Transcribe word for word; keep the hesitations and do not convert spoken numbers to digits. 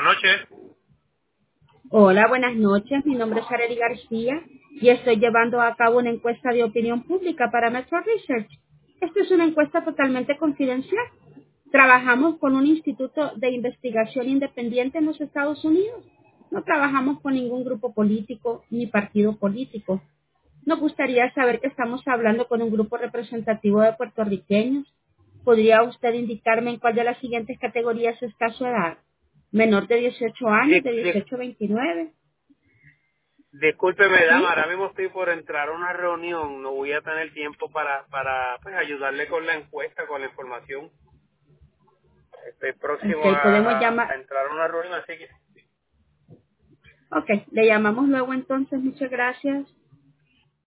noches. Hola, buenas noches. Mi nombre es Arely García y estoy llevando a cabo una encuesta de opinión pública para Metro Research. Esta es una encuesta totalmente confidencial. Trabajamos con un instituto de investigación independiente en los Estados Unidos. No trabajamos con ningún grupo político ni partido político. Nos gustaría saber que estamos hablando con un grupo representativo de puertorriqueños. ¿Podría usted indicarme en cuál de las siguientes categorías está su edad? Menor de dieciocho años, Di- de di- dieciocho a veintinueve. discúlpeme, dama, ¿Sí? ahora mismo estoy por entrar a una reunión. No voy a tener tiempo para, para pues, ayudarle con la encuesta, con la información. Estoy próximo Ok, podemos a, a- a llamar. entrar a una reunión, así que Ok, le llamamos luego entonces. Muchas gracias.